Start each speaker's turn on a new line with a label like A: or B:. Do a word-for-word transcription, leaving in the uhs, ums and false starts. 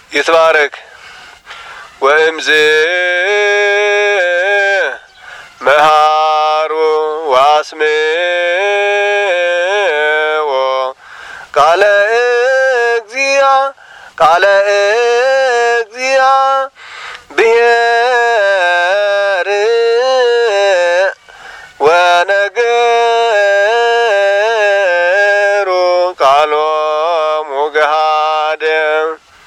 A: يتبارك وامزي مهارو واسميو قال اكزيا قال اكزيا بير ونقر